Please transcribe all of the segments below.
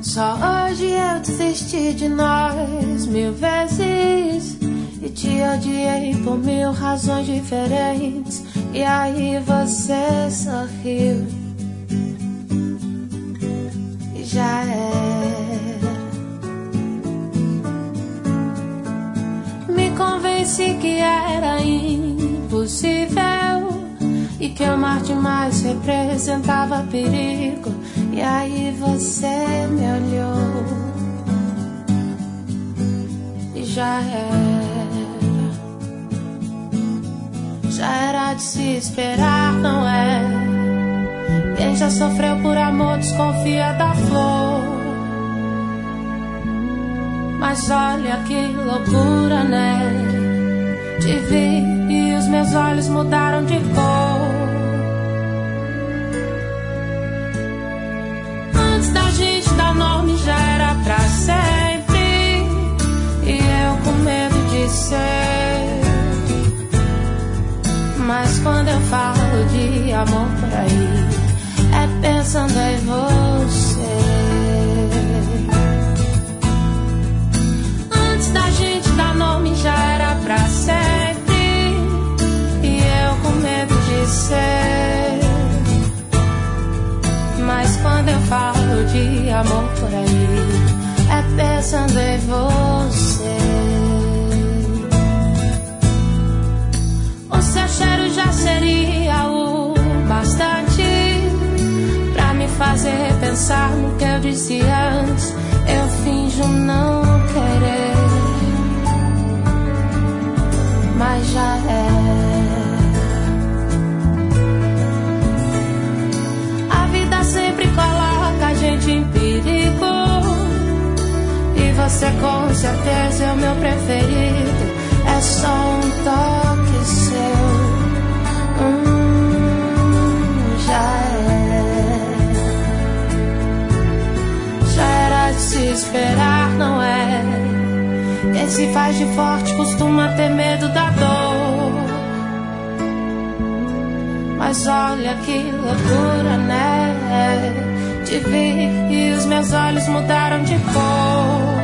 Só hoje eu desisti de nós 1000 vezes e te odiei por 1000 razões diferentes. E aí você sorriu e já era. Me convenci que era impossível e que amar demais representava perigo. E aí você me olhou e já era de se esperar, não é? Quem já sofreu por amor desconfia da flor. Mas olha que loucura, né? Te vi e os meus olhos mudaram de cor. Antes da gente dar nome já era pra sempre, e eu com medo de ser. Mas quando eu falo de amor por aí, é pensando em você. Antes da gente dar nome já era pra sempre, e eu com medo de ser. Mas quando eu falo de amor por aí, é pensando em você. O seu cheiro já seria o bastante pra me fazer pensar no que eu disse antes. Eu finjo não querer, mas já é. A vida sempre coloca a gente em perigo, e você com certeza é o meu preferido. É só um toque seu, já era de se esperar, não é? Quem se faz de forte costuma ter medo da dor. Mas olha que loucura, né? Te vi e os meus olhos mudaram de cor.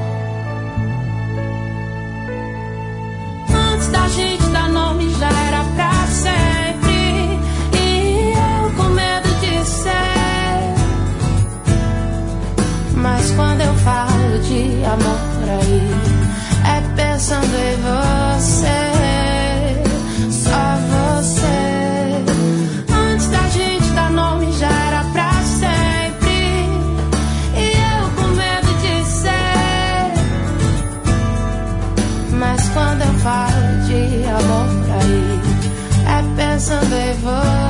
Antes da gente dar nome já era pra sempre, e eu com medo de ser. Mas quando eu falo de amor por aí, é pensando em você, só você. Antes da gente dar nome já era pra sempre, e eu com medo de ser. Mas quando eu falo de amor por aí, é pensando em você.